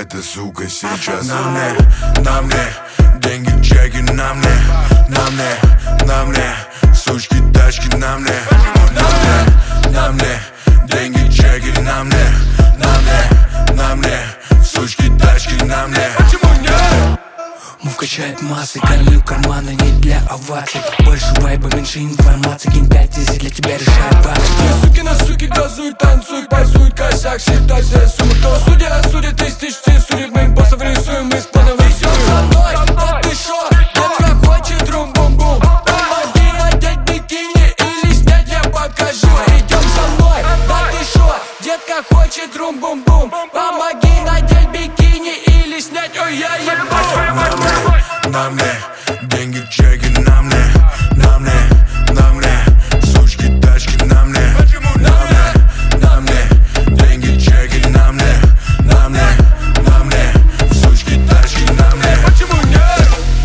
эта сука сейчас на мне деньги, чеки на мне, сучки, тачки на мне, деньги, чеки на мне, сучки, тачки на мне. Почему нет? Мув качает массы, кормлю карманы не для оваций. Больше вайба, меньше информации. Кинь 5 изи, для тебя решает бакс. Две суки на суки газуют, танцуют, пасуют косяк. Считай все суммы, кто судья судит, из тысячи судит. Мы импостов рисуем, мы с планом рисуем. Со мной, да ты шо? Детка хочет рум-бум-бум. Помоги надеть бикини или снять, я покажу. Идем со мной, да ты шо? Детка хочет рум-бум-бум. Помоги надеть бикини или снять, ой, я ебал. На мне деньги, чеки на мне, сучки, тачки на мне, деньги, чеки на мне, сучки, тачки на мне. Почему нет?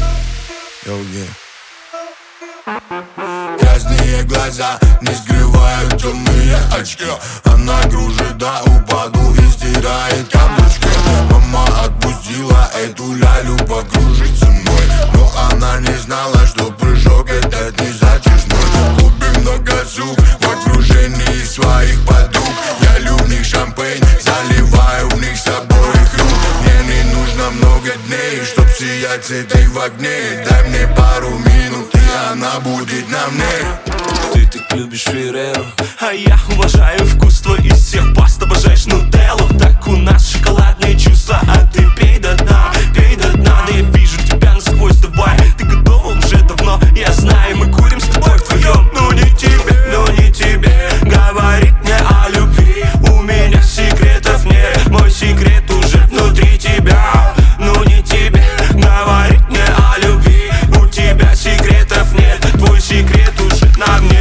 Красные глаза не скрывают темные очки. Она кружит до упаду и стирает каблучки. Мама отпустила эту лялю покружить со мной, но она не знала, что прыжок этот не затяжной. В клубе много сук в окружении своих подруг. Я лью в них шампейн, заливаю в них с обоих рук. Мне не нужно много дней, чтоб сиять с этой в огне. Дай мне пару минут, и она будет на мне. Ты так любишь Ферреро, а я уважаю вкус твой из всех паст. Обожаешь нутеллу, так у нас шоколадные чувства. А ты пей до дна, да я вижу тебя насквозь. Давай, ты готова уже давно, я знаю. Мы курим с тобой вдвоем. Ну не тебе говорить мне о любви. У меня секретов нет, мой секрет уже внутри тебя. Ну не тебе говорить мне о любви. У тебя секретов нет, твой секрет уже на мне.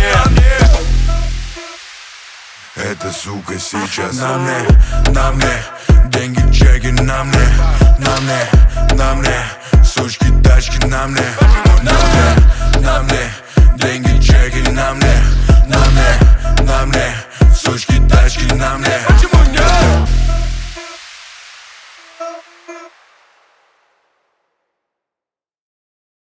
Эта сука сейчас на мне деньги, чеки на мне, сучки, тачки на мне,